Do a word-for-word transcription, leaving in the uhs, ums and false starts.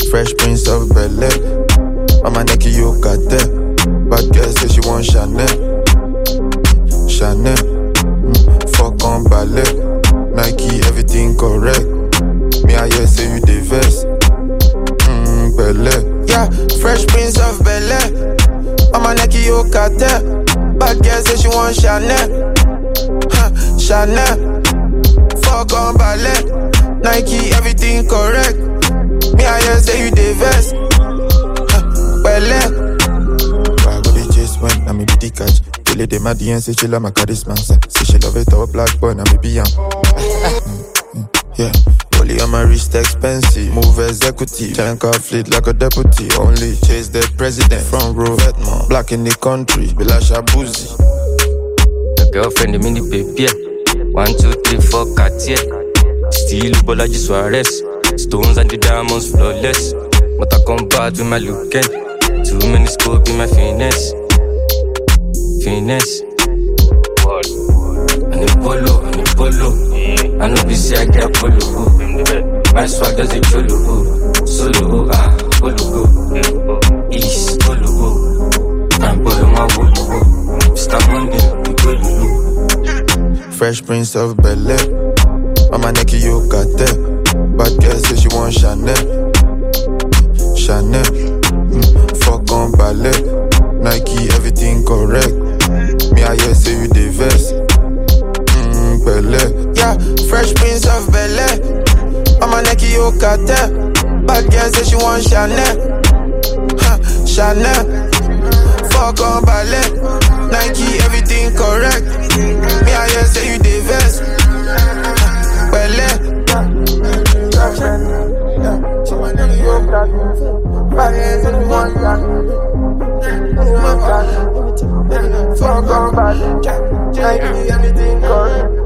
Fresh Prince of Bel-Air. Mama Neki you got that. Bad girl say she want Chanel. Chanel. Mm. Fuck on ballet. Nike, everything correct. Me I hear say you the vest. Mmm, Bel-Air. Yeah, Fresh Prince of Bel-Air. Mama Neki you got that. Bad girl say she want Chanel. Huh, Chanel. Fuck on ballet. Nike, everything correct. Me I hear say you the vest. Bel-Air. I go the chase when I me be the catch. Kill it, my D N say she love my charisma. Say she love it, our black boy, I me be young. Yeah, only on my wrist expensive. Move executive, tank car fleet like a deputy. Only chase the president. Front row, Vetman. Black in the country, Belasha Boozy. The girlfriend, the mini baby. One, two, three, four, Cartier. Still, Bolaji Suarez. Stones and the diamonds flawless. But I come back with my look at. Too many scope in my finesse. Finesse. And the polo, and the polo. I know this year I get polo. My swag does it polo. Solo, ah, polo. East, polo. I'm polo, my polo. Stop Monday, polo. Fresh Prince of Bel-Air. Mama Neki you got that. Bad girl say she want Chanel. Chanel. Mm. Fuck on ballet. Nike, everything correct. Me I hear say you the vest. Mmm, Bel-Air. Yeah, Fresh Prince of Bel-Air. Mama Neki you got that. Bad girl say she want Chanel. Huh, Chanel. Fuck on ballet. Nike, everything correct. Me I hear say you the vest. Bel-Air. Fuck on body, everything correct.